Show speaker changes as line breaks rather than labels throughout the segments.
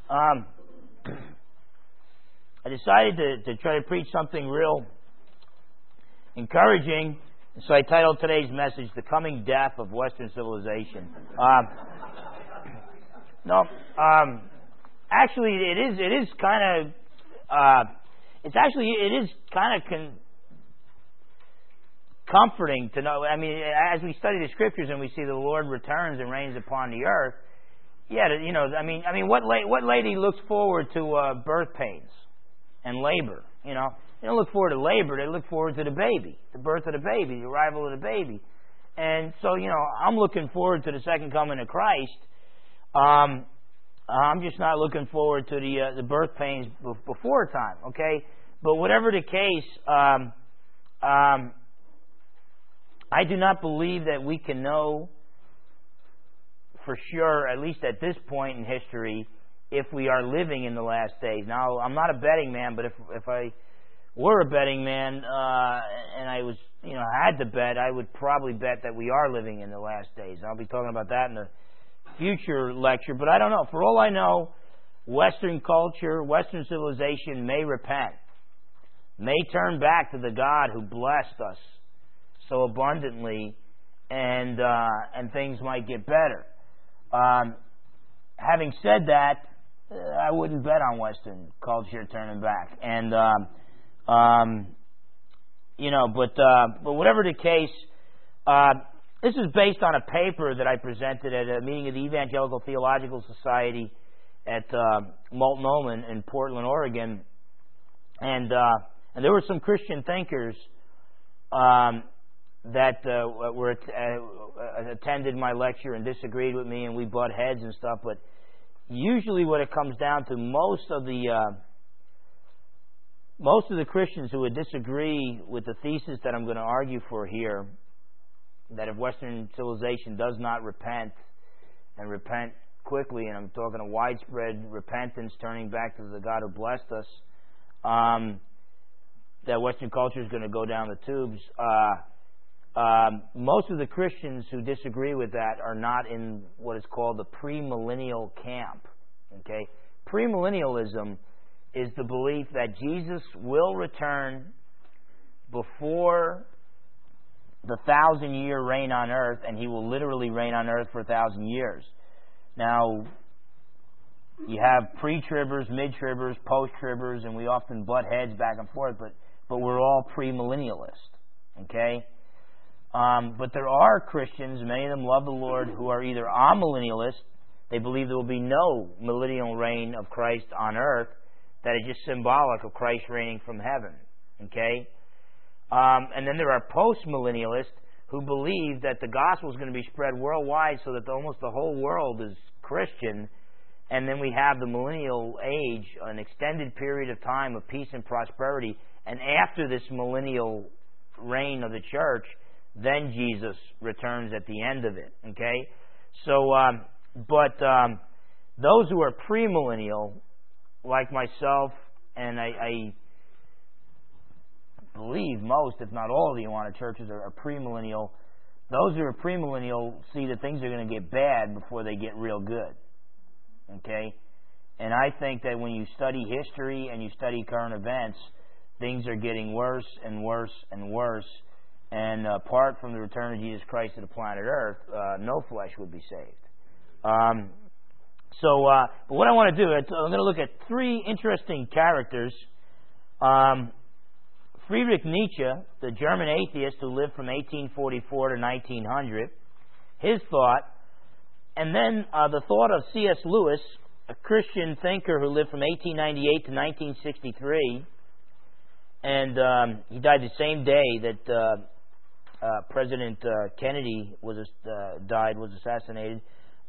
I decided to try to preach something real encouraging, so I titled today's message, "The Coming Death of Western Civilization." Actually, it is kind of comforting to know. I mean, as we study the Scriptures and we see the Lord returns and reigns upon the earth, what lady looks forward to birth pains and labor? They don't look forward to labor; they look forward to the baby, the birth of the baby, the arrival of the baby. And so, I'm looking forward to the second coming of Christ. I'm just not looking forward to the birth pains before time. Okay, but whatever the case, I do not believe that we can know for sure, at least at this point in history, if we are living in the last days. Now, I'm not a betting man, but if I were a betting man and I was, had to bet, I would probably bet that we are living in the last days. I'll be talking about that in a future lecture, but I don't know. For all I know, Western culture, Western civilization may repent, may turn back to the God who blessed us so abundantly, and things might get better. Having said that, I wouldn't bet on Western culture turning back, and but whatever the case, this is based on a paper that I presented at a meeting of the Evangelical Theological Society at Multnomah in Portland, Oregon, and there were some Christian thinkers that attended my lecture and disagreed with me, and we butt heads and stuff. But usually, what it comes down to, most of the Christians who would disagree with the thesis that I'm going to argue for here, that if Western civilization does not repent and repent quickly, and I'm talking a widespread repentance, turning back to the God who blessed us, that Western culture is going to go down the tubes. Most of the Christians who disagree with that are not in what is called the premillennial camp. Okay, premillennialism is the belief that Jesus will return before the 1,000-year reign on earth, and He will literally reign on earth for 1,000 years. Now, you have pre-tribbers, mid-tribbers, post-tribbers, and we often butt heads back and forth, but we're all premillennialists. Okay. But there are Christians, many of them love the Lord, who are either amillennialists, they believe there will be no millennial reign of Christ on earth, that is just symbolic of Christ reigning from heaven. Okay? And then there are postmillennialists who believe that the gospel is going to be spread worldwide so that almost the whole world is Christian, and then we have the millennial age, an extended period of time of peace and prosperity, and after this millennial reign of the church, then Jesus returns at the end of it. Okay? So, those who are premillennial, like myself, and I believe most, if not all, of the Awana churches are premillennial. Those who are premillennial see that things are going to get bad before they get real good. Okay? And I think that when you study history and you study current events, things are getting worse and worse and worse. And apart from the return of Jesus Christ to the planet Earth, no flesh would be saved. But what I want to do, I'm going to look at three interesting characters. Friedrich Nietzsche, the German atheist who lived from 1844 to 1900, his thought, and then the thought of C.S. Lewis, a Christian thinker who lived from 1898 to 1963, and he died the same day that President Kennedy was assassinated.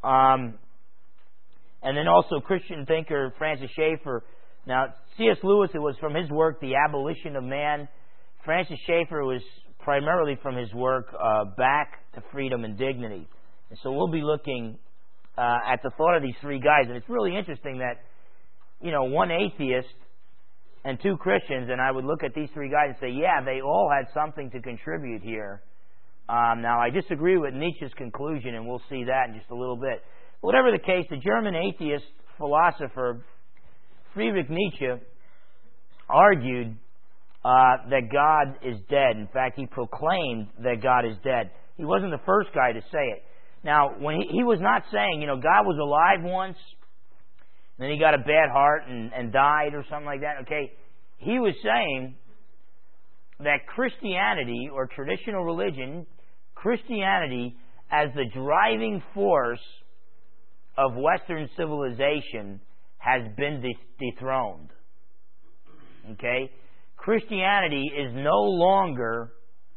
And then also Christian thinker Francis Schaeffer. Now, C.S. Lewis, it was from his work, The Abolition of Man. Francis Schaeffer was primarily from his work, Back to Freedom and Dignity. And so we'll be looking at the thought of these three guys. And it's really interesting that, one atheist and two Christians, and I would look at these three guys and say, yeah, they all had something to contribute here. Now, I disagree with Nietzsche's conclusion, and we'll see that in just a little bit. Whatever the case, the German atheist philosopher, Friedrich Nietzsche, argued that God is dead. In fact, he proclaimed that God is dead. He wasn't the first guy to say it. Now, when he was not saying, God was alive once, and then he got a bad heart and died or something like that. Okay, he was saying that Christianity, or traditional religion, Christianity as the driving force of Western civilization has been dethroned. Okay? Christianity is no longer,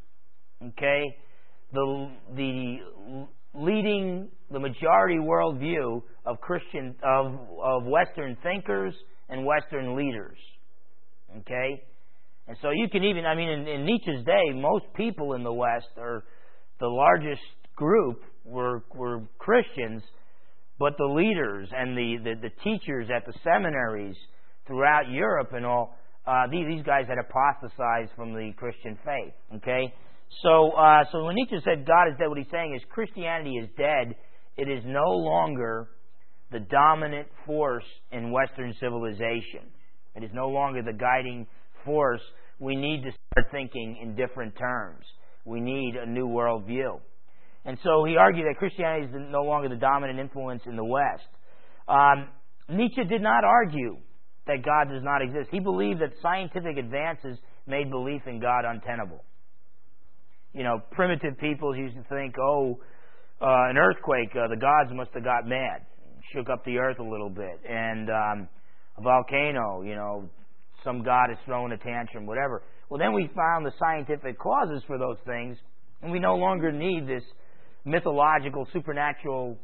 the leading, the majority worldview of of Western thinkers and Western leaders. Okay? And so you can even, in Nietzsche's day, most people in the West, or the largest group, were Christians, but the leaders and the teachers at the seminaries throughout Europe and all, these guys had apostatized from the Christian faith. Okay? So when Nietzsche said God is dead, what he's saying is Christianity is dead. It is no longer the dominant force in Western civilization. It is no longer the guiding force. We need to start thinking in different terms. We need a new worldview. And so he argued that Christianity is no longer the dominant influence in the West. Nietzsche did not argue that God does not exist. He believed that scientific advances made belief in God untenable. Primitive peoples used to think, an earthquake, the gods must have got mad, shook up the earth a little bit. And a volcano, some god is throwing a tantrum, whatever. Well, then we found the scientific causes for those things, and we no longer need this mythological, supernatural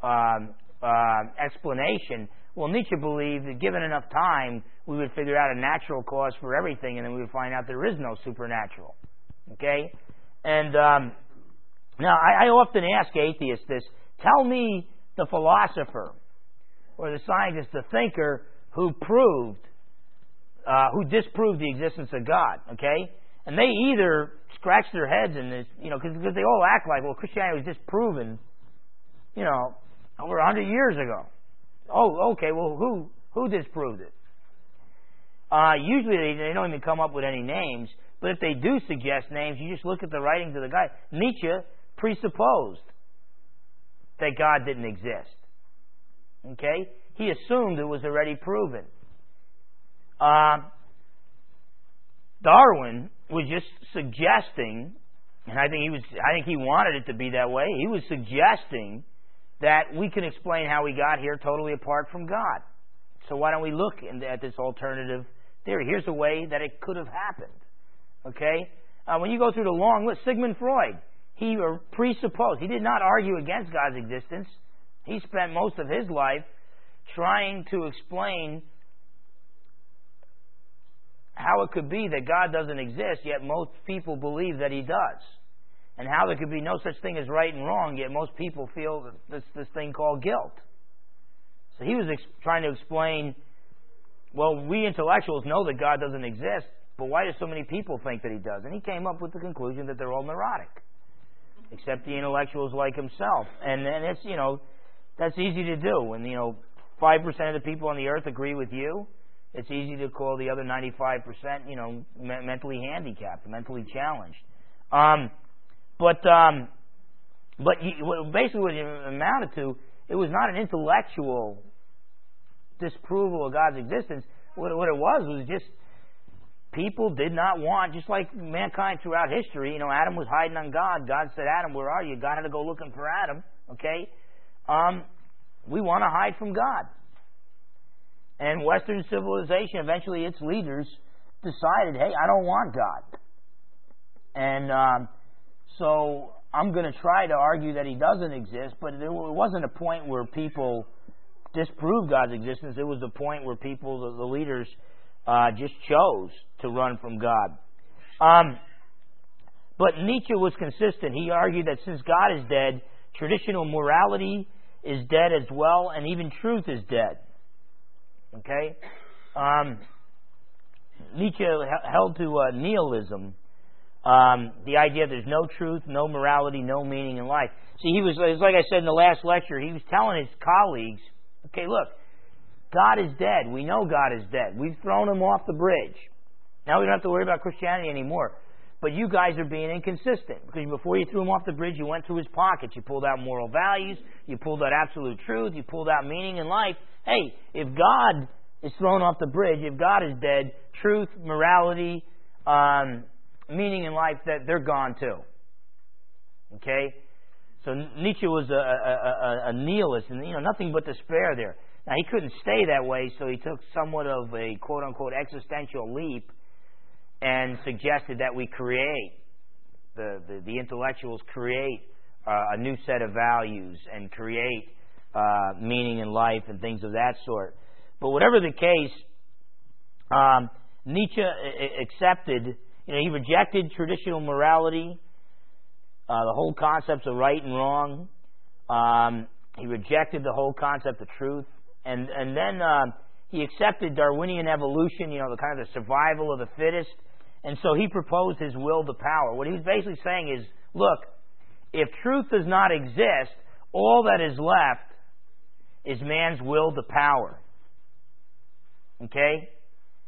explanation. Well, Nietzsche believed that given enough time, we would figure out a natural cause for everything, and then we would find out there is no supernatural. Okay? And now, I often ask atheists this: tell me the philosopher or the scientist, the thinker who disproved the existence of God. Okay? And they either scratch their heads and because they all act like, well, Christianity was disproven, over 100 years ago. Oh, okay. Well, who disproved it? Usually they don't even come up with any names. But if they do suggest names, you just look at the writings of the guy. Nietzsche presupposed that God didn't exist. Okay? He assumed it was already proven. Darwin was just suggesting, and I think he wanted it to be that way. He was suggesting that we can explain how we got here totally apart from God. So why don't we look at this alternative theory? Here's a way that it could have happened. Okay? When you go through the long list, Sigmund Freud, he presupposed, he did not argue against God's existence. He spent most of his life trying to explain how it could be that God doesn't exist, yet most people believe that He does. And how there could be no such thing as right and wrong, yet most people feel this thing called guilt. So he was trying to explain, well, we intellectuals know that God doesn't exist, but why do so many people think that He does? And he came up with the conclusion that they're all neurotic, except the intellectuals like himself. And it's, that's easy to do. When, 5% of the people on the earth agree with you, it's easy to call the other 95%, mentally handicapped, mentally challenged. But basically what it amounted to, it was not an intellectual disapproval of God's existence. What it was just people did not want, just like mankind throughout history, Adam was hiding on God. God said, Adam, where are you? God had to go looking for Adam. Okay? We want to hide from God. And Western civilization, eventually its leaders decided, hey, I don't want God. And so I'm going to try to argue that He doesn't exist, but it wasn't a point where people disproved God's existence. It was a point where people, the leaders, just chose to run from God. But Nietzsche was consistent. He argued that since God is dead, traditional morality is dead as well, and even truth is dead. Okay? Nietzsche held to nihilism, the idea there's no truth, no morality, no meaning in life. See, it was like I said in the last lecture, he was telling his colleagues, okay, look, God is dead. We know God is dead. We've thrown him off the bridge. Now we don't have to worry about Christianity anymore. But you guys are being inconsistent, because before you threw him off the bridge, you went through his pockets. You pulled out moral values. You pulled out absolute truth. You pulled out meaning in life. Hey, if God is thrown off the bridge, if God is dead, truth, morality, meaning in life, that they're gone too. Okay? So Nietzsche was a nihilist, and nothing but despair there. Now he couldn't stay that way, so he took somewhat of a quote-unquote existential leap and suggested that we create, the intellectuals create a new set of values and create meaning in life and things of that sort. But whatever the case, Nietzsche accepted, he rejected traditional morality, the whole concepts of right and wrong. He rejected the whole concept of truth. And then he accepted Darwinian evolution, the kind of the survival of the fittest. And so he proposed his will to power. What he was basically saying is, look, if truth does not exist, all that is left is man's will to power. Okay?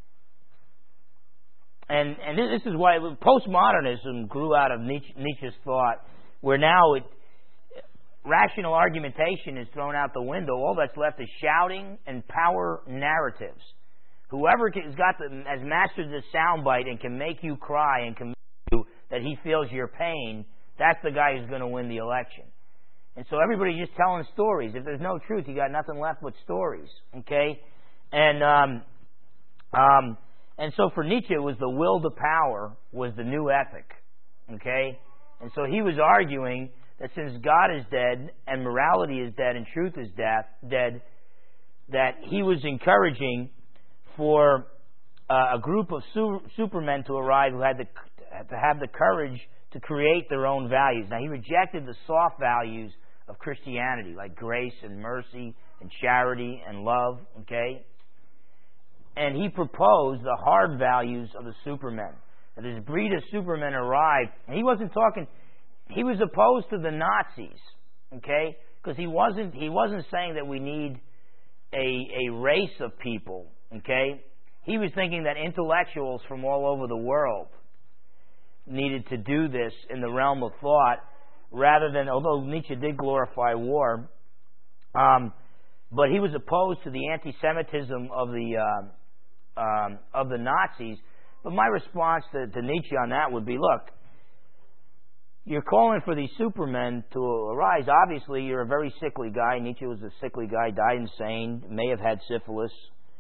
And this is why postmodernism grew out of Nietzsche's thought, where now rational argumentation is thrown out the window. All that's left is shouting and power narratives. Whoever has mastered the soundbite and can make you cry and convince you that he feels your pain, that's the guy who's going to win the election. And so everybody's just telling stories. If there's no truth, you got nothing left but stories. Okay? And so for Nietzsche, it was the will to power was the new ethic. Okay? And so he was arguing that since God is dead and morality is dead and truth is dead, that he was encouraging for a group of supermen to arrive who had to have the courage to create their own values. Now, he rejected the soft values of Christianity, like grace and mercy and charity and love, okay? And he proposed the hard values of the supermen. That this breed of supermen arrived, and he wasn't he was opposed to the Nazis, okay? Because he wasn't saying that we need a race of people, okay? He was thinking that intellectuals from all over the world needed to do this in the realm of thought, rather than, although Nietzsche did glorify war, but he was opposed to the anti-Semitism of the Nazis. But my response to Nietzsche on that would be, look, you're calling for these supermen to arise. Obviously, you're a very sickly guy. Nietzsche was a sickly guy, died insane, may have had syphilis.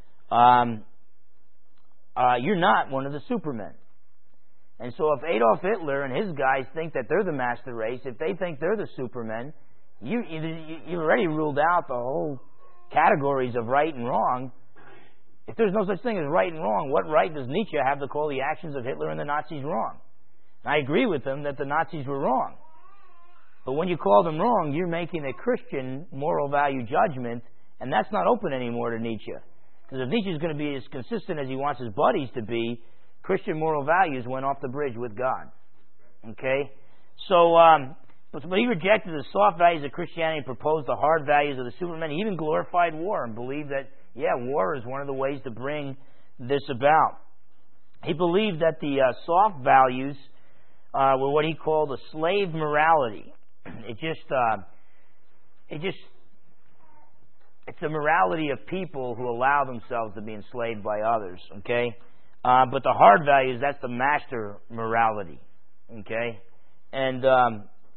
You're not one of the supermen. And so if Adolf Hitler and his guys think that they're the master race, if they think they're the supermen, you've already ruled out the whole categories of right and wrong. If there's no such thing as right and wrong, what right does Nietzsche have to call the actions of Hitler and the Nazis wrong? And I agree with him that the Nazis were wrong. But when you call them wrong, you're making a Christian moral value judgment, and that's not open anymore to Nietzsche. Because if Nietzsche's going to be as consistent as he wants his buddies to be, Christian moral values went off the bridge with God. Okay? So, but he rejected the soft values of Christianity and proposed the hard values of the supermen. He even glorified war and believed that, war is one of the ways to bring this about. He believed that the soft values were what he called a slave morality. It's the morality of people who allow themselves to be enslaved by others, okay? But the hard values, that's the master morality, okay? And, I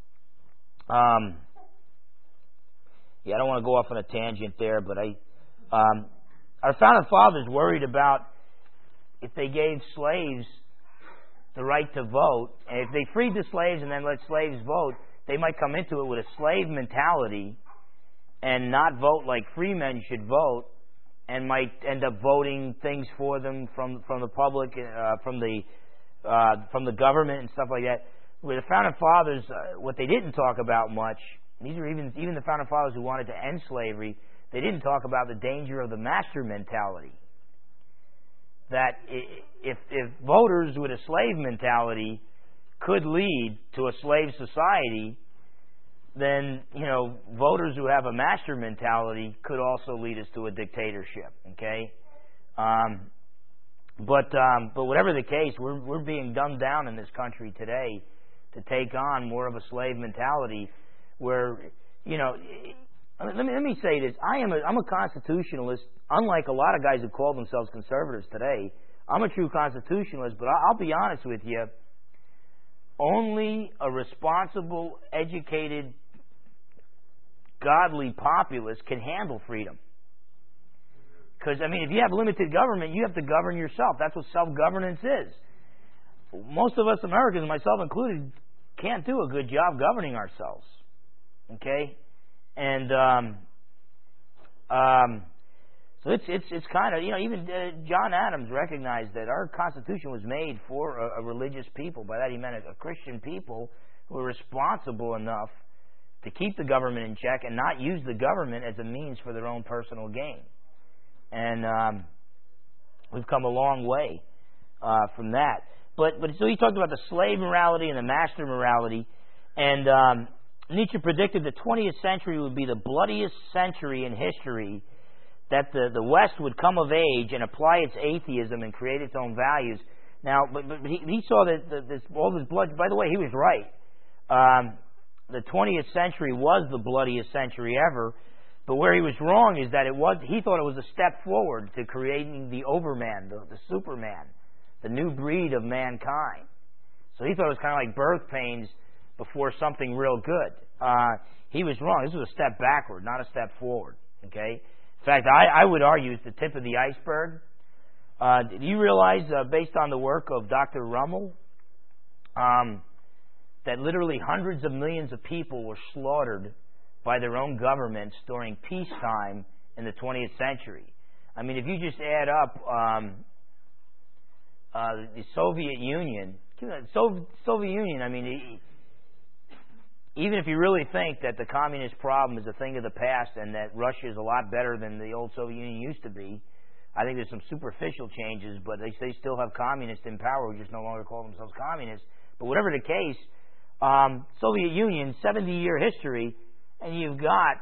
don't want to go off on a tangent there, but our founding fathers worried about if they gave slaves the right to vote, and if they freed the slaves and then let slaves vote, they might come into it with a slave mentality and not vote like free men should vote, and might end up voting things for them from the public, from the government and stuff like that. With the founding fathers, what they didn't talk about much, these are even the founding fathers who wanted to end slavery, they didn't talk about the danger of the master mentality. That if voters with a slave mentality could lead to a slave society, then, voters who have a master mentality could also lead us to a dictatorship. Okay, but whatever the case, we're being dumbed down in this country today to take on more of a slave mentality. Where, let me say this: I'm a constitutionalist. Unlike a lot of guys who call themselves conservatives today, I'm a true constitutionalist. But I'll be honest with you. Only a responsible, educated, godly populace can handle freedom. Because, if you have limited government, you have to govern yourself. That's what self-governance is. Most of us Americans, myself included, can't do a good job governing ourselves. Okay? And, so it's kind of, even John Adams recognized that our Constitution was made for a religious people. By that he meant a Christian people who were responsible enough to keep the government in check and not use the government as a means for their own personal gain. And we've come a long way from that. But so he talked about the slave morality and the master morality. And Nietzsche predicted the 20th century would be the bloodiest century in history, that the West would come of age and apply its atheism and create its own values. Now, but he saw that all this blood. By the way, he was right. The 20th century was the bloodiest century ever. But where he was wrong is that he thought it was a step forward to creating the Overman, the Superman, the new breed of mankind. So he thought it was kind of like birth pains before something real good. He was wrong. This was a step backward, not a step forward. Okay. In fact, I would argue it's the tip of the iceberg. Do you realize, based on the work of Dr. Rummel, that literally hundreds of millions of people were slaughtered by their own governments during peacetime in the 20th century? If you just add up the Soviet Union, even if you really think that the communist problem is a thing of the past and that Russia is a lot better than the old Soviet Union used to be, I think there's some superficial changes, but they still have communists in power who just no longer call themselves communists. But whatever the case, Soviet Union, 70-year history, and you've got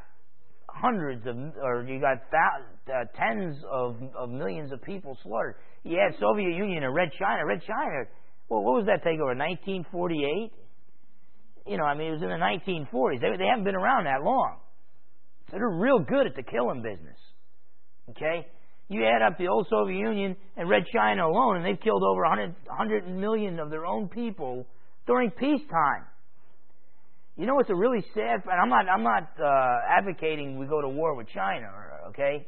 tens of millions of people slaughtered. You had Soviet Union and Red China. Well, what was that takeover? 1948? It was in the 1940s. They haven't been around that long. So they're real good at the killing business. Okay? You add up the old Soviet Union and Red China alone, and they've killed over 100 million of their own people during peacetime. You know what's a really sad... And I'm not advocating we go to war with China, okay?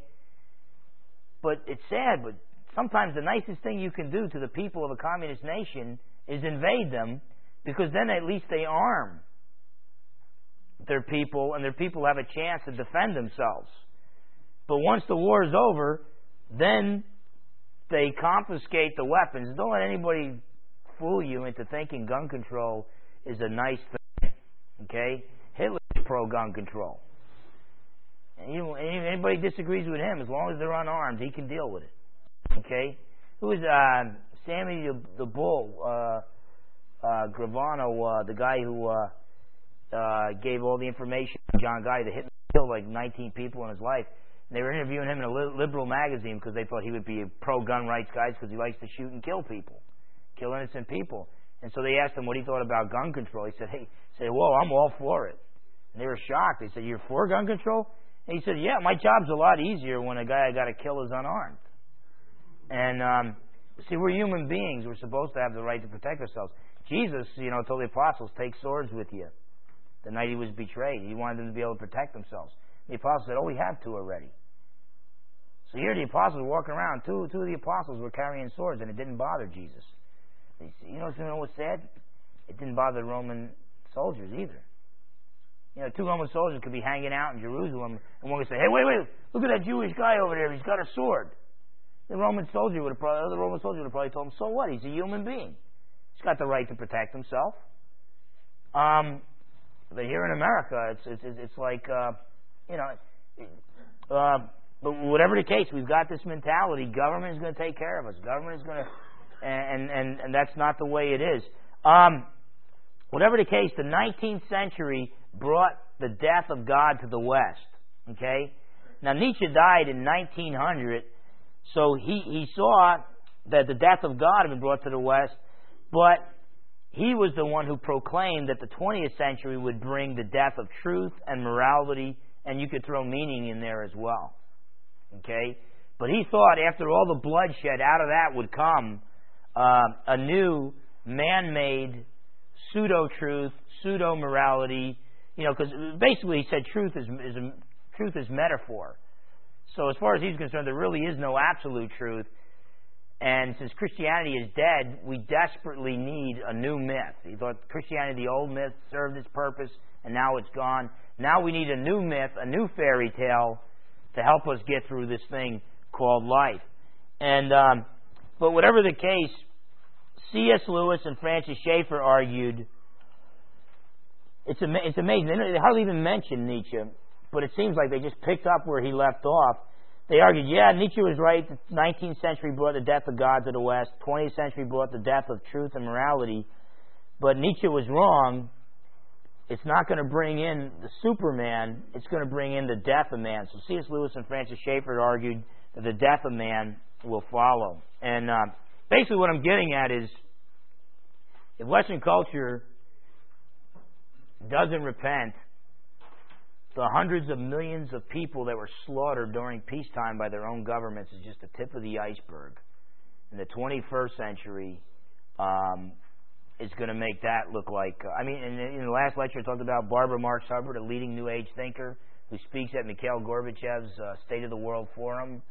But it's sad, but sometimes the nicest thing you can do to the people of a communist nation is invade them, because then at least they arm their people, and their people have a chance to defend themselves. But once the war is over, then they confiscate the weapons. Don't let anybody fool you into thinking gun control is a nice thing. Okay? Hitler's pro-gun control. And anybody disagrees with him, as long as they're unarmed, he can deal with it. Okay? Who is Sammy the Bull? Gravano, the guy who gave all the information to John Gotti that Hitler killed like 19 people in his life. And they were interviewing him in a liberal magazine because they thought he would be a pro-gun rights guy because he likes to shoot and kill people, kill innocent people. And so they asked him what he thought about gun control. He said, "Whoa, I'm all for it." And they were shocked. They said, "You're for gun control?" And he said, "Yeah, my job's a lot easier when a guy I got to kill is unarmed." And see, we're human beings. We're supposed to have the right to protect ourselves. Jesus, told the apostles, take swords with you. The night he was betrayed, he wanted them to be able to protect themselves. The apostles said, we have two already. So here the apostles were walking around. Two of the apostles were carrying swords, and it didn't bother Jesus. You know what's sad? It didn't bother the Roman soldiers either. Two Roman soldiers could be hanging out in Jerusalem, and one could say, "Hey, wait, look at that Jewish guy over there. He's got a sword." The other Roman soldier would have probably told him, "So what? He's a human being. He's got the right to protect himself." But here in America, it's like, but whatever the case, we've got this mentality: government is going to take care of us. Government is going to, and that's not the way it is. Whatever the case, the 19th century brought the death of God to the West. Okay? Now, Nietzsche died in 1900, so he saw that the death of God had been brought to the West, but he was the one who proclaimed that the 20th century would bring the death of truth and morality, and you could throw meaning in there as well. Okay? But he thought after all the bloodshed, out of that would come a new man-made pseudo-truth, pseudo-morality, because basically he said truth is metaphor. So as far as he's concerned, there really is no absolute truth. And since Christianity is dead, we desperately need a new myth. He thought Christianity, the old myth, served its purpose, and now it's gone. Now we need a new myth, a new fairy tale to help us get through this thing called life. And but whatever the case, C.S. Lewis and Francis Schaeffer argued. It's amazing. They hardly even mention Nietzsche, but it seems like they just picked up where he left off. They argued, Nietzsche was right. The 19th century brought the death of God to the West. 20th century brought the death of truth and morality. But Nietzsche was wrong. It's not going to bring in the Superman. It's going to bring in the death of man. So C.S. Lewis and Francis Schaeffer argued that the death of man will follow. And basically what I'm getting at is, if Western culture doesn't repent, the hundreds of millions of people that were slaughtered during peacetime by their own governments is just the tip of the iceberg. In the 21st century, it's going to make that look like... in the last lecture I talked about Barbara Marx Hubbard, a leading New Age thinker who speaks at Mikhail Gorbachev's State of the World Forum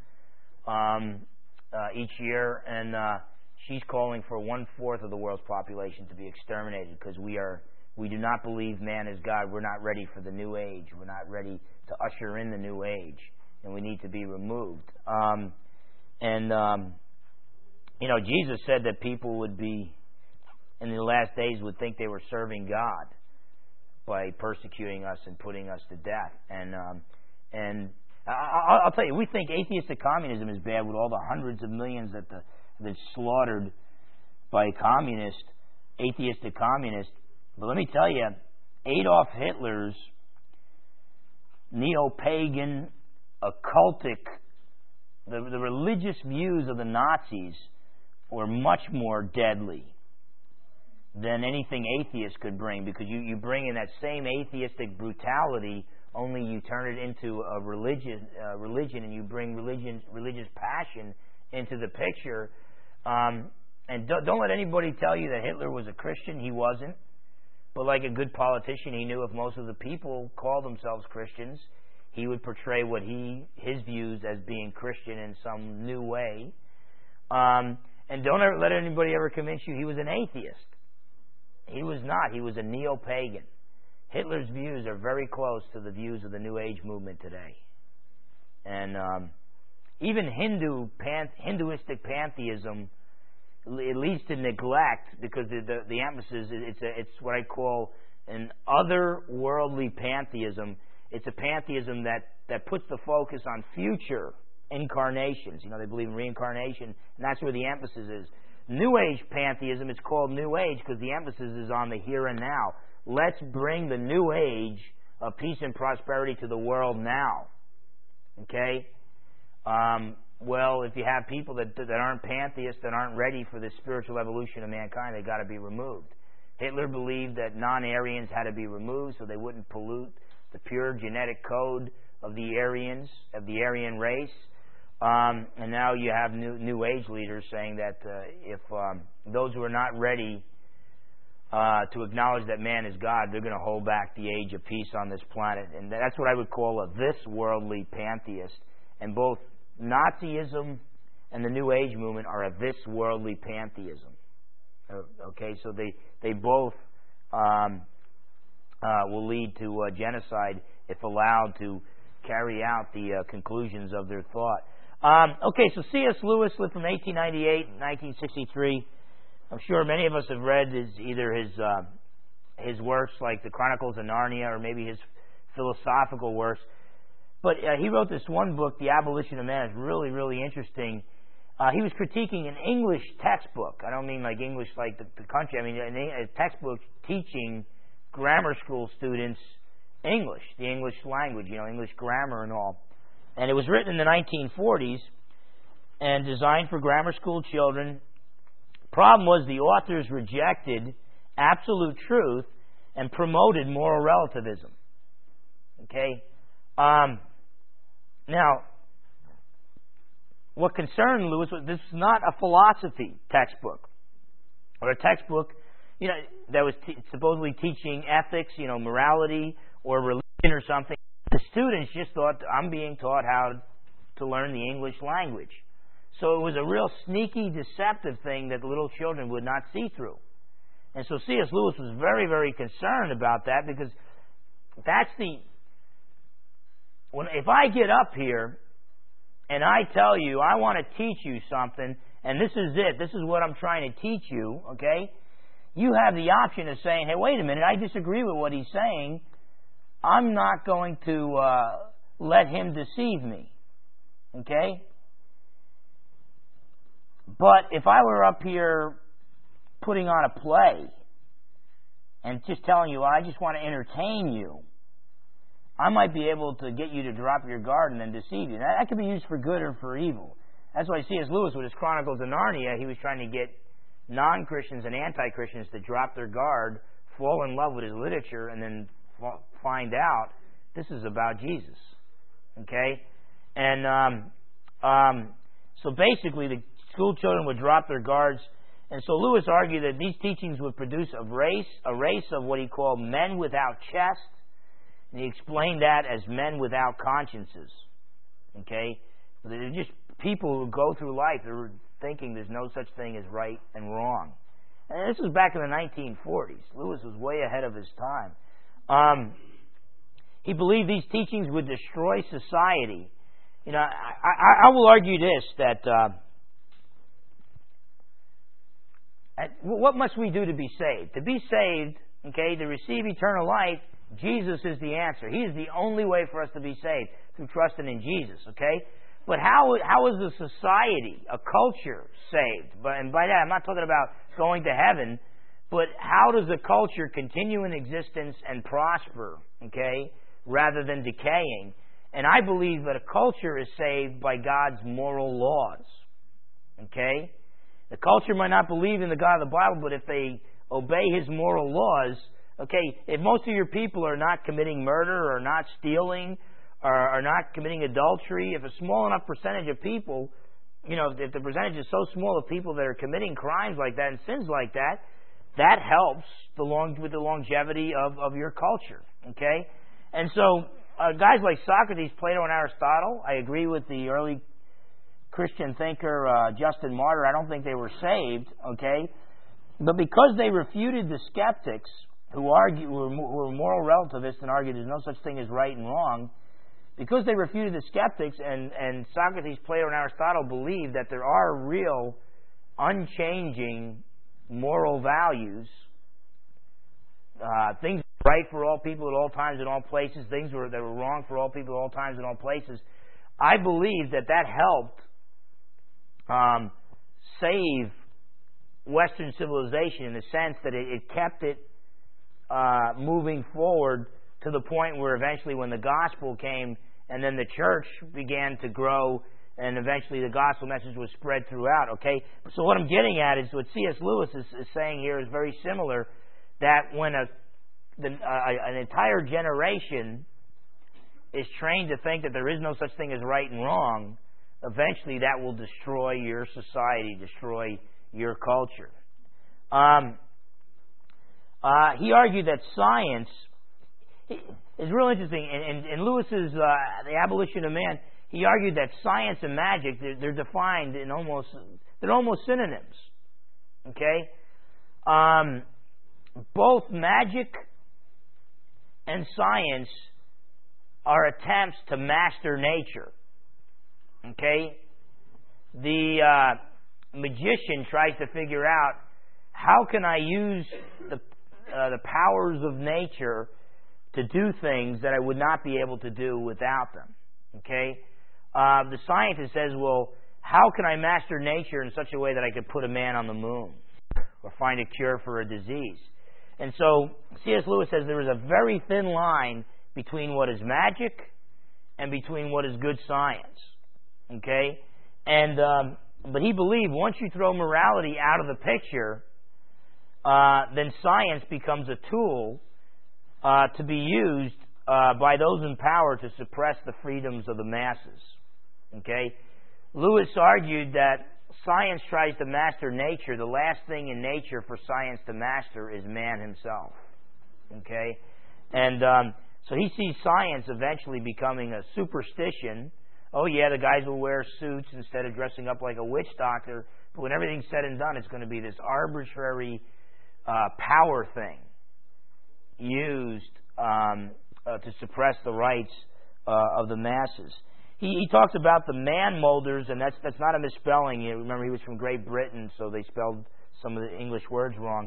each year, and she's calling for 1/4 of the world's population to be exterminated because we do not believe man is God. We're not ready for the new age. We're not ready to usher in the new age, and we need to be removed. Jesus said that people would be, in the last days, would think they were serving God by persecuting us and putting us to death. And I'll tell you, we think atheistic communism is bad with all the hundreds of millions that's slaughtered by atheistic communists. But let me tell you, Adolf Hitler's neo-pagan, occultic, the religious views of the Nazis were much more deadly than anything atheists could bring, because you bring in that same atheistic brutality, only you turn it into a religion, and you bring religious passion into the picture. And don't let anybody tell you that Hitler was a Christian. He wasn't. But like a good politician, he knew if most of the people called themselves Christians, he would portray his views as being Christian in some new way. And don't ever let anybody ever convince you he was an atheist. He was not. He was a neo-pagan. Hitler's views are very close to the views of the New Age movement today. And even Hinduistic pantheism, it leads to neglect, because the emphasis, it's what I call an otherworldly pantheism. It's a pantheism that puts the focus on future incarnations. They believe in reincarnation, and that's where the emphasis is. New Age pantheism, it's called New Age because the emphasis is on the here and now. Let's bring the New Age of peace and prosperity to the world now. Okay? Well, if you have people that aren't pantheists, that aren't ready for the spiritual evolution of mankind, they've got to be removed. Hitler believed that non-Aryans had to be removed so they wouldn't pollute the pure genetic code of the Aryans, of the Aryan race. And now you have New Age leaders saying that if those who are not ready to acknowledge that man is God, they're going to hold back the age of peace on this planet. And that's what I would call a this-worldly pantheist. And both Nazism and the New Age movement are a this-worldly pantheism. Okay, so they both will lead to genocide if allowed to carry out the conclusions of their thought. Okay, so C.S. Lewis lived from 1898 to 1963. I'm sure many of us have read either his works like the Chronicles of Narnia, or maybe his philosophical works. But he wrote this one book, The Abolition of Man. It's really, really interesting. He was critiquing an English textbook. I don't mean like English like the country. I mean a textbook teaching grammar school students English, the English language, English grammar and all. And it was written in the 1940s and designed for grammar school children. Problem was the authors rejected absolute truth and promoted moral relativism. Okay? Now, what concerned Lewis was this is not a philosophy textbook or a textbook, that was supposedly teaching ethics, morality or religion or something. The students just thought, I'm being taught how to learn the English language. So it was a real sneaky, deceptive thing that little children would not see through. And so C.S. Lewis was very, very concerned about that, because if I get up here and I tell you I want to teach you something, and this is it, this is what I'm trying to teach you, okay? You have the option of saying, hey, wait a minute, I disagree with what he's saying. I'm not going to let him deceive me, okay? But if I were up here putting on a play and just telling you, I just want to entertain you, I might be able to get you to drop your guard and then deceive you. That could be used for good or for evil. That's why C.S. Lewis, with his Chronicles of Narnia, he was trying to get non-Christians and anti-Christians to drop their guard, fall in love with his literature, and then find out this is about Jesus. Okay? And so basically the school children would drop their guards. And so Lewis argued that these teachings would produce a race of what he called men without chest. And he explained that as men without consciences. Okay? They're just people who go through life, they're thinking there's no such thing as right and wrong. And this was back in the 1940s. Lewis was way ahead of his time. He believed these teachings would destroy society. I will argue this, that what must we do to be saved? To be saved, okay, to receive eternal life, Jesus is the answer. He is the only way for us to be saved, through trusting in Jesus, okay? But how is a society, a culture, saved? And by that, I'm not talking about going to heaven, but how does a culture continue in existence and prosper, okay, rather than decaying? And I believe that a culture is saved by God's moral laws, okay? The culture might not believe in the God of the Bible, but if they obey His moral laws, okay, if most of your people are not committing murder or not stealing or are not committing adultery, if a small enough percentage of people, if the percentage is so small of people that are committing crimes like that and sins like that, that helps with the longevity of your culture, okay? And so guys like Socrates, Plato, and Aristotle, I agree with the early Christian thinker Justin Martyr. I don't think they were saved, okay? But because they refuted the skeptics who were moral relativists and argued there's no such thing as right and wrong, because they refuted the skeptics, and Socrates, Plato, and Aristotle believed that there are real, unchanging moral values, things right for all people at all times and all places, things that were wrong for all people at all times and all places. I believe that helped save Western civilization, in the sense that it kept it moving forward to the point where eventually, when the gospel came and then the church began to grow, and eventually the gospel message was spread throughout, okay? So what I'm getting at is what C.S. Lewis is saying here is very similar, that when an entire generation is trained to think that there is no such thing as right and wrong, eventually that will destroy your society, destroy your culture. He argued that science is real interesting. In Lewis's The Abolition of Man, he argued that science and magic, they're defined in they're almost synonyms. Okay? Both magic and science are attempts to master nature. Okay? The magician tries to figure out, how can I use the powers of nature to do things that I would not be able to do without them. Okay? The scientist says, well, how can I master nature in such a way that I could put a man on the moon or find a cure for a disease? And so C.S. Lewis says there is a very thin line between what is magic and between what is good science. Okay? And but he believed once you throw morality out of the picture, then science becomes a tool to be used by those in power to suppress the freedoms of the masses. Okay? Lewis argued that science tries to master nature. The last thing in nature for science to master is man himself. Okay? And so he sees science eventually becoming a superstition. Oh yeah, the guys will wear suits instead of dressing up like a witch doctor. But when everything's said and done, it's going to be this arbitrary power thing used to suppress the rights of the masses. He talks about the man molders, and that's not a misspelling. You remember, he was from Great Britain, so they spelled some of the English words wrong.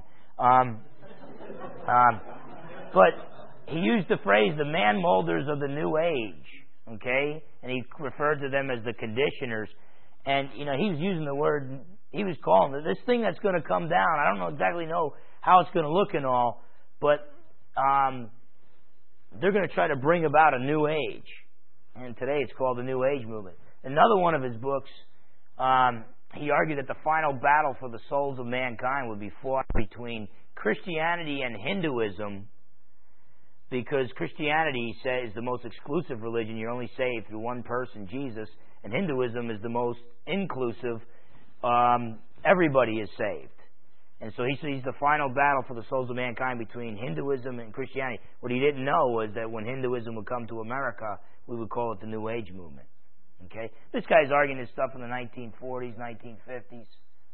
But he used the phrase the man molders of the new age, okay? And he referred to them as the conditioners. And, he was using the word, he was calling it this thing that's going to come down. I don't exactly know how it's going to look and all, but they're going to try to bring about a new age. And today it's called the New Age movement. Another one of his books, he argued that the final battle for the souls of mankind would be fought between Christianity and Hinduism, because Christianity, he says, is the most exclusive religion. You're only saved through one person, Jesus, and Hinduism is the most inclusive. Everybody is saved. And so he sees the final battle for the souls of mankind between Hinduism and Christianity. What he didn't know was that when Hinduism would come to America, we would call it the New Age movement. Okay? This guy's arguing this stuff in the 1940s, 1950s.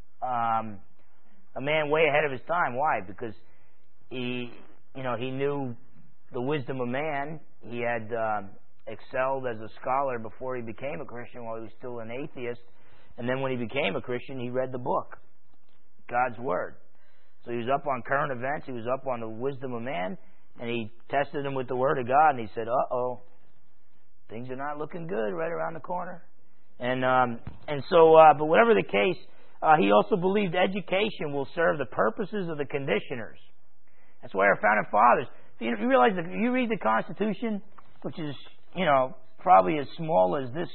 A man way ahead of his time. Why? Because he knew the wisdom of man. He had excelled as a scholar before he became a Christian while he was still an atheist. And then when he became a Christian, he read the book, God's Word. So he was up on current events. He was up on the wisdom of man. And he tested him with the Word of God. And he said, uh-oh, things are not looking good right around the corner. And so, but whatever the case, he also believed education will serve the purposes of the conditioners. That's why our founding fathers, you realize that if you read the Constitution, which is, probably as small as this,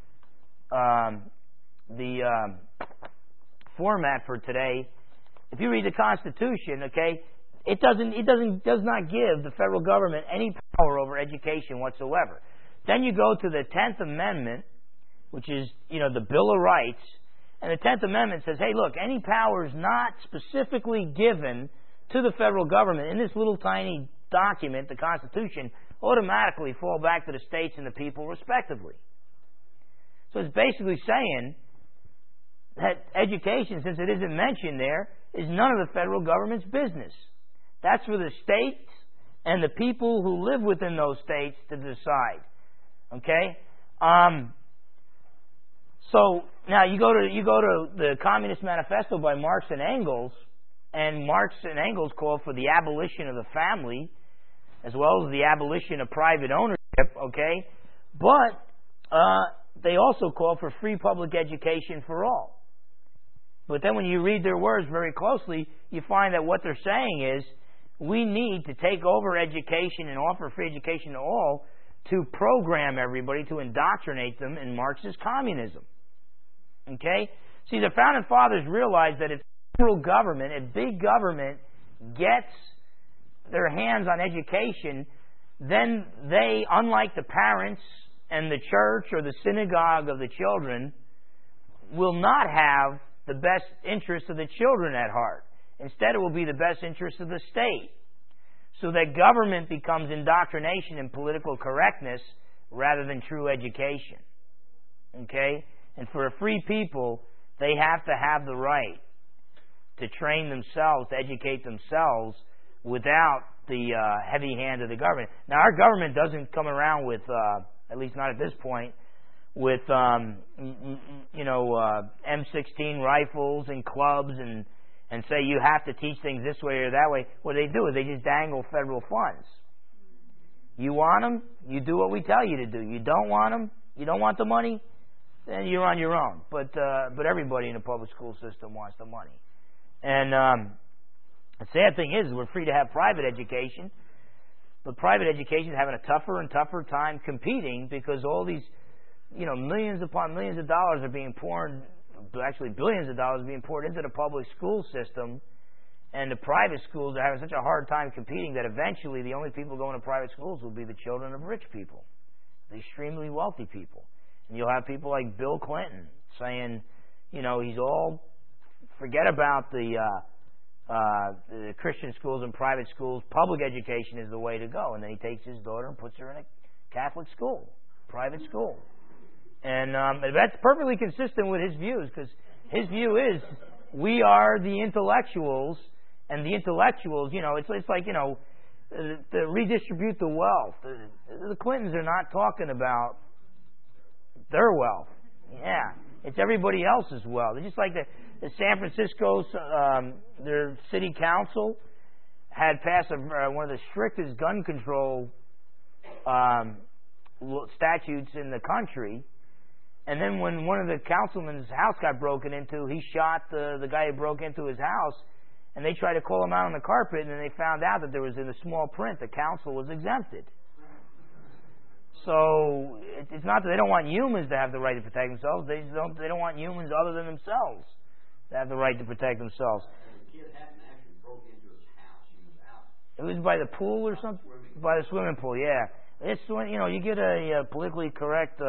format for today, if you read the Constitution, okay, it does not give the federal government any power over education whatsoever. Then you go to the 10th Amendment, which is, the Bill of Rights, and the 10th Amendment says, hey, look, any powers not specifically given to the federal government in this little tiny document, the Constitution, automatically fall back to the states and the people respectively. So it's basically saying that education, since it isn't mentioned there, is none of the federal government's business. That's for the states and the people who live within those states to decide. Okay? So now you go to the Communist Manifesto by Marx and Engels, and Marx and Engels call for the abolition of the family, as well as the abolition of private ownership. Okay, but they also call for free public education for all. But then when you read their words very closely, you find that what they're saying is we need to take over education and offer free education to all, to program everybody, to indoctrinate them in Marxist communism. Okay? See, the Founding Fathers realized that if federal government, if big government gets their hands on education, then they, unlike the parents and the church or the synagogue of the children, will not have the best interest of the children at heart. Instead, it will be the best interest of the state. So that government becomes indoctrination and political correctness rather than true education. Okay? And for a free people, they have to have the right to train themselves, to educate themselves without the heavy hand of the government. Now, our government doesn't come around with, at least not at this point, with M16 rifles and clubs and say you have to teach things this way or that way. What they do is they just dangle federal funds. You want them, you do what we tell you to do. You don't want them, you don't want the money, then you're on your own. But everybody in the public school system wants the money. And the sad thing is we're free to have private education, But private education is having a tougher and tougher time competing because all these, millions upon millions of dollars are being poured, actually billions of dollars are being poured into the public school system, and the private schools are having such a hard time competing that eventually the only people going to private schools will be the children of rich people, the extremely wealthy people. And you'll have people like Bill Clinton saying, he's all, forget about the Christian schools and private schools. Public education is the way to go. And then he takes his daughter and puts her in a Catholic school, private school. And that's perfectly consistent with his views, because his view is we are the intellectuals, and the intellectuals, it's like, to redistribute the wealth. The Clintons are not talking about their wealth. Yeah, it's everybody else's wealth. It's just like the San Francisco, their city council had passed one of the strictest gun control statutes in the country. And then when one of the councilmen's house got broken into, he shot the guy who broke into his house. And they tried to call him out on the carpet, and then they found out that there was in the small print the council was exempted. So it's not that they don't want humans to have the right to protect themselves. They don't want humans other than themselves to have the right to protect themselves.
The kid hadn't actually broke into his house. He was out.
It was by the pool or something? By the swimming pool, yeah. It's when, you get a politically correct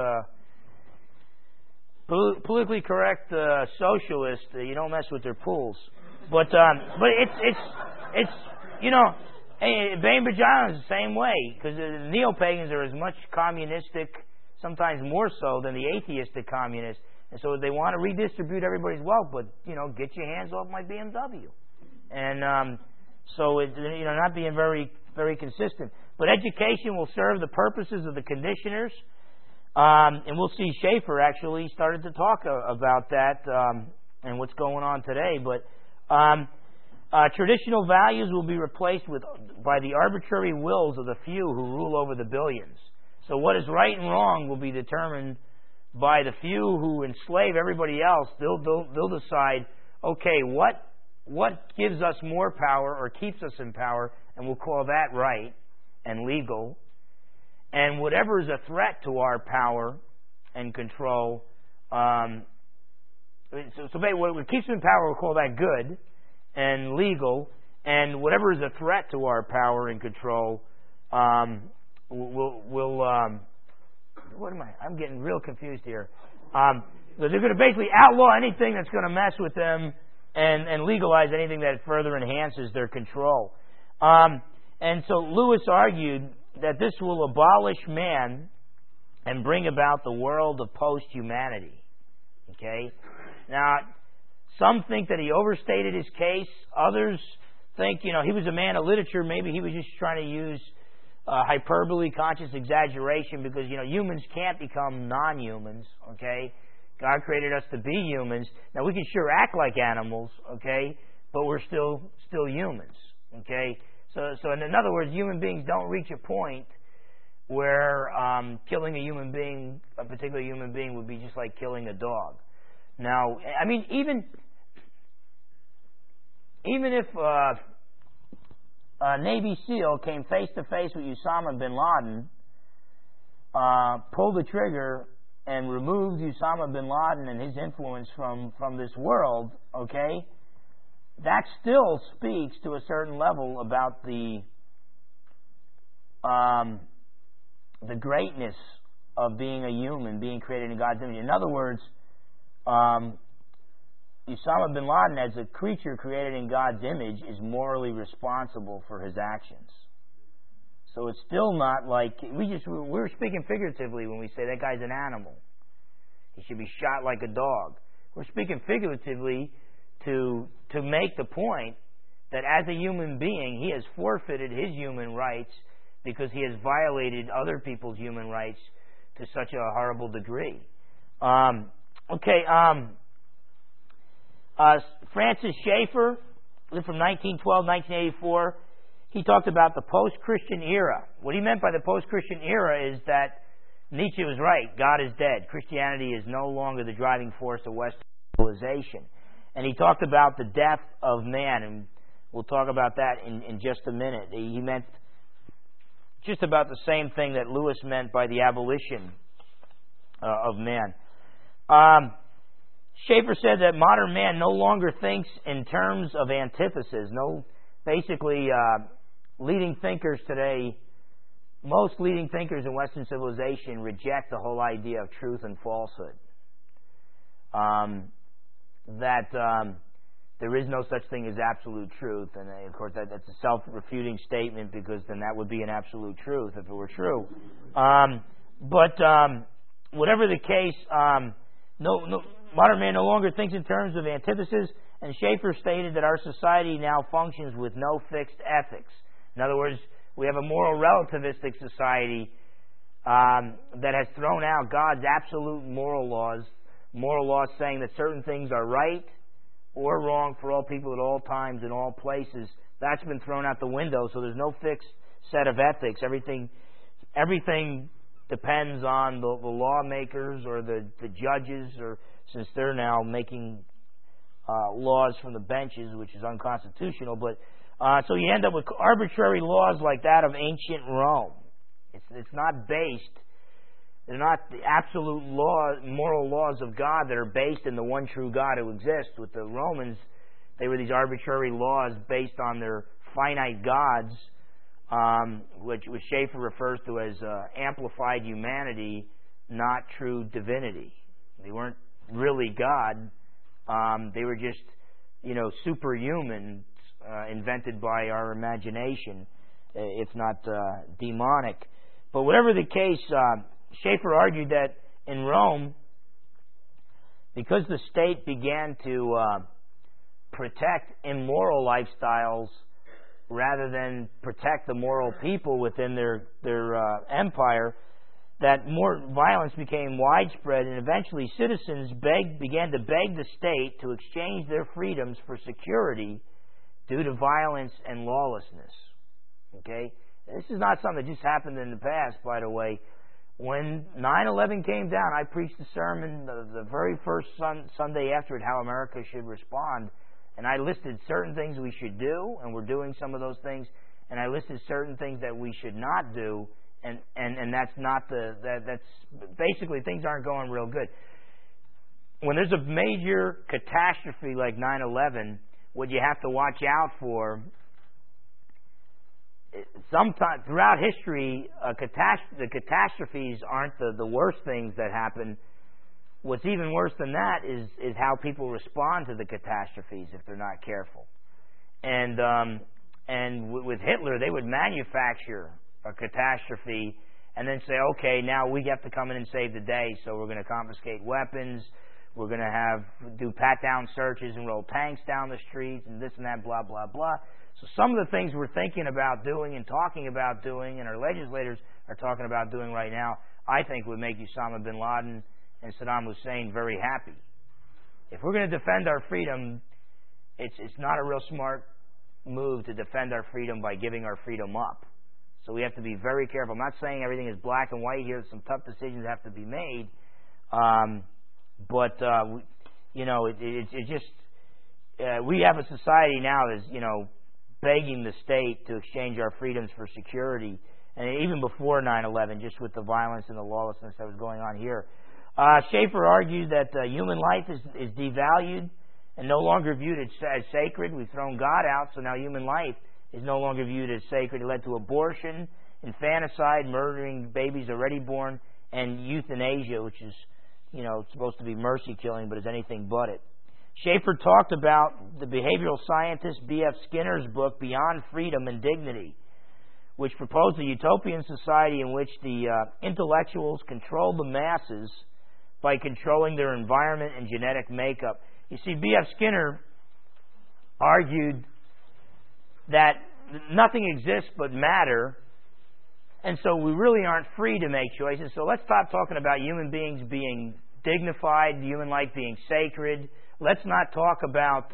socialist, you don't mess with their pools. But it's Bainbridge Island is the same way, because the neo-pagans are as much communistic, sometimes more so, than the atheistic communists. And so they want to redistribute everybody's wealth, but, get your hands off my BMW. And so it's, not being very, very consistent. But education will serve the purposes of the conditioners. And we'll see Schaeffer actually started to talk about that and what's going on today. But traditional values will be replaced by the arbitrary wills of the few who rule over the billions. So what is right and wrong will be determined by the few who enslave everybody else. They'll decide, okay, what gives us more power or keeps us in power, and we'll call that right and legal. And whatever is a threat to our power and control, so what keeps us in power, we'll call that good and legal. And whatever is a threat to our power and control, we'll what am I? I'm getting real confused here. They're going to basically outlaw anything that's going to mess with them and legalize anything that further enhances their control. And so Lewis argued that this will abolish man and bring about the world of post-humanity. Okay? Now, some think that he overstated his case. Others think, he was a man of literature. Maybe he was just trying to use hyperbole, conscious exaggeration, because, humans can't become non-humans. Okay? God created us to be humans. Now, we can sure act like animals, okay? But we're still humans, okay? So in other words, human beings don't reach a point where killing a particular human being would be just like killing a dog. Now, I mean, even if a Navy SEAL came face to face with Osama bin Laden, pulled the trigger and removed Osama bin Laden and his influence from this world, okay? That still speaks to a certain level about the greatness of being a human, being created in God's image. In other words, Osama bin Laden, as a creature created in God's image, is morally responsible for his actions. So it's still not like we're speaking figuratively when we say that guy's an animal. He should be shot like a dog. We're speaking figuratively to make the point that as a human being, he has forfeited his human rights because he has violated other people's human rights to such a horrible degree. Francis Schaeffer lived from 1912 to 1984. He talked about the post-Christian era. What he meant by the post-Christian era is that Nietzsche was right. God is dead. Christianity is no longer the driving force of Western civilization. And he talked about the death of man, and we'll talk about that in just a minute. He meant just about the same thing that Lewis meant by the abolition of man. Schaeffer said that modern man no longer thinks in terms of antithesis. Basically, leading thinkers today, most leading thinkers in Western civilization reject the whole idea of truth and falsehood. There is no such thing as absolute truth, and of course that's a self-refuting statement, because then that would be an absolute truth if it were true. But whatever the case, modern man no longer thinks in terms of antithesis, and Schaeffer stated that our society now functions with no fixed ethics. In other words, we have a moral relativistic society that has thrown out God's absolute moral laws saying that certain things are right or wrong for all people at all times in all places. That's been thrown out the window, so there's no fixed set of ethics. Everything depends on the lawmakers or the judges, or since they're now making laws from the benches, which is unconstitutional. But so you end up with arbitrary laws like that of ancient Rome. It's not based. They're not the absolute moral laws of God that are based in the one true God who exists. With the Romans, they were these arbitrary laws based on their finite gods, which Schaeffer refers to as amplified humanity, not true divinity. They weren't really God. They were just, superhuman, invented by our imagination, if not demonic. But whatever the case, Schaeffer argued that in Rome, because the state began to protect immoral lifestyles rather than protect the moral people within their empire, that more violence became widespread, and eventually citizens began to beg the state to exchange their freedoms for security due to violence and lawlessness. Okay? This is not something that just happened in the past, by the way. When 9/11 came down, I preached a sermon the very first Sunday after it, how America should respond. And I listed certain things we should do, and we're doing some of those things. And I listed certain things that we should not do, and that's not that's basically things aren't going real good. When there's a major catastrophe like 9/11, what you have to watch out for, sometimes throughout history, the catastrophes aren't the worst things that happen. What's even worse than that is how people respond to the catastrophes if they're not careful. And with Hitler, they would manufacture a catastrophe and then say, okay, now we have to come in and save the day, so we're going to confiscate weapons, we're going to do pat-down searches and roll tanks down the streets and this and that, blah, blah, blah. So some of the things we're thinking about doing and talking about doing, and our legislators are talking about doing right now, I think would make Osama bin Laden and Saddam Hussein very happy. If we're going to defend our freedom, it's not a real smart move to defend our freedom by giving our freedom up. So we have to be very careful. I'm not saying everything is black and white here. Some tough decisions have to be made. We have a society now that's, begging the state to exchange our freedoms for security. And even before 9/11, just with the violence and the lawlessness that was going on here. Schaeffer argued that human life is devalued and no longer viewed as sacred. We've thrown God out, so now human life is no longer viewed as sacred. It led to abortion, infanticide, murdering babies already born, and euthanasia, which is, supposed to be mercy killing, but is anything but it. Schaeffer talked about the behavioral scientist B.F. Skinner's book, Beyond Freedom and Dignity, which proposed a utopian society in which the intellectuals control the masses by controlling their environment and genetic makeup. You see, B.F. Skinner argued that nothing exists but matter, and so we really aren't free to make choices. So let's stop talking about human beings being dignified, human life being sacred. Let's not talk about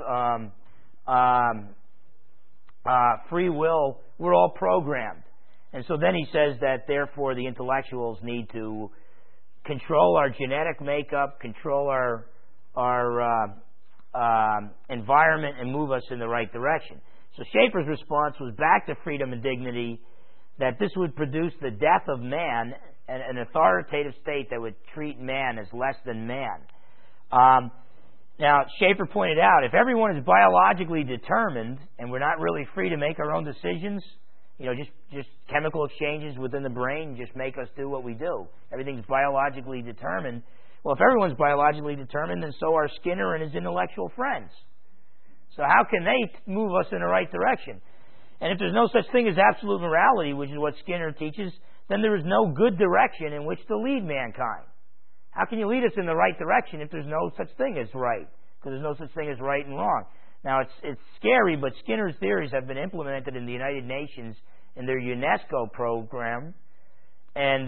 free will. We're all programmed. And so then he says that, therefore, the intellectuals need to control our genetic makeup, control our environment, and move us in the right direction. So Schaeffer's response was back to freedom and dignity, that this would produce the death of man, and an authoritative state that would treat man as less than man. Now, Schaeffer pointed out, if everyone is biologically determined, and we're not really free to make our own decisions, just chemical exchanges within the brain just make us do what we do. Everything's biologically determined. Well, if everyone's biologically determined, then so are Skinner and his intellectual friends. So how can they move us in the right direction? And if there's no such thing as absolute morality, which is what Skinner teaches, then there is no good direction in which to lead mankind. How can you lead us in the right direction if there's no such thing as right? Because there's no such thing as right and wrong. Now, it's scary, but Skinner's theories have been implemented in the United Nations in their UNESCO program, and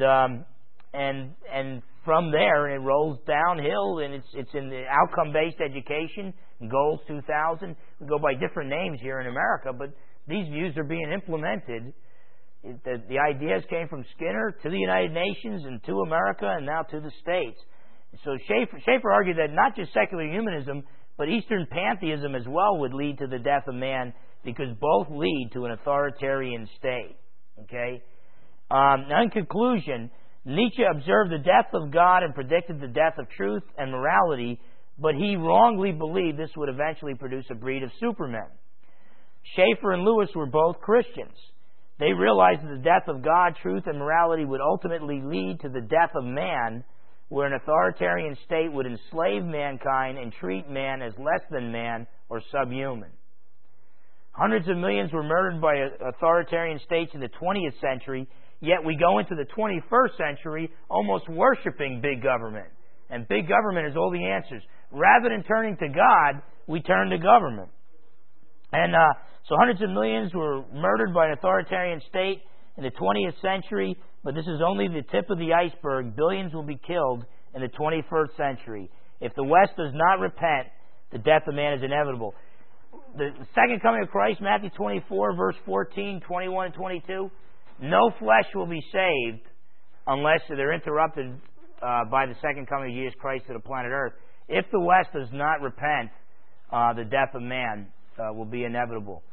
from there, and it rolls downhill, and it's in the outcome-based education, Goals 2000. We go by different names here in America, but these views are being implemented. The ideas came from Skinner to the United Nations and to America and now to the States. So Schaeffer argued that not just secular humanism, but Eastern pantheism as well would lead to the death of man, because both lead to an authoritarian state. Okay? Now, in conclusion, Nietzsche observed the death of God and predicted the death of truth and morality, but he wrongly believed this would eventually produce a breed of supermen. Schaeffer and Lewis were both Christians. They realized that the death of God, truth, and morality would ultimately lead to the death of man, where an authoritarian state would enslave mankind and treat man as less than man or subhuman. Hundreds of millions were murdered by authoritarian states in the 20th century, yet we go into the 21st century almost worshiping big government. And big government is all the answers. Rather than turning to God, we turn to government. And so hundreds of millions were murdered by an authoritarian state in the 20th century, but this is only the tip of the iceberg. Billions will be killed in the 21st century. If the West does not repent, the death of man is inevitable. The second coming of Christ, Matthew 24, verse 14, 21, and 22, no flesh will be saved unless they're interrupted by the second coming of Jesus Christ to the planet Earth. If the West does not repent, the death of man will be inevitable.